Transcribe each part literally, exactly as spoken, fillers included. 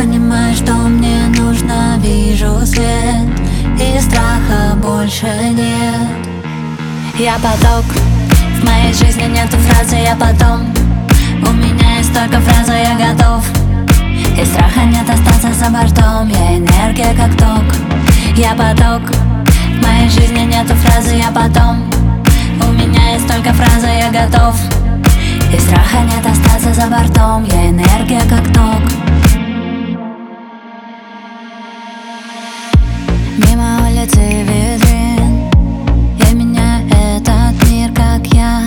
понимаю, что мне нужно. Вижу свет, и страха больше нет. Я поток, в моей жизни нету фразы «я потом». У меня есть только фраза «я готов». И страха нет остаться за бортом. Я энергия как ток. Я поток, в моей жизни нету фразы «я потом». У меня есть только фраза «я готов». И страха нет остаться за бортом. Я энергия как ток. Мимо улицы витрин я меняю этот мир, как я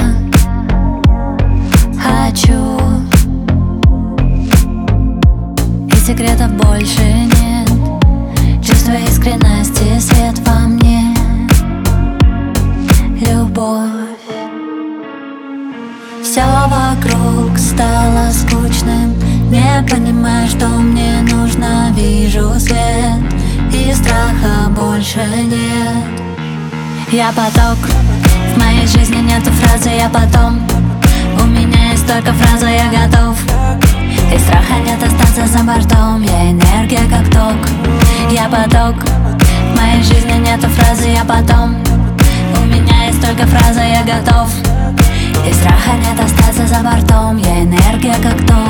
хочу. И секретов больше нет. Чувство искренности, свет во мне, любовь. Все вокруг стало скучным. Не понимаю, что мне нужно. Вижу свет, и страха больше нет. Я поток, в моей жизни нету фразы «я потом». У меня есть только фраза «я готов». И страха нет остаться за бортом. Я энергия как ток. Я поток, в моей жизни нету фразы «я потом». У меня есть только фраза «я готов». И страха нет остаться за бортом. Я энергия как ток.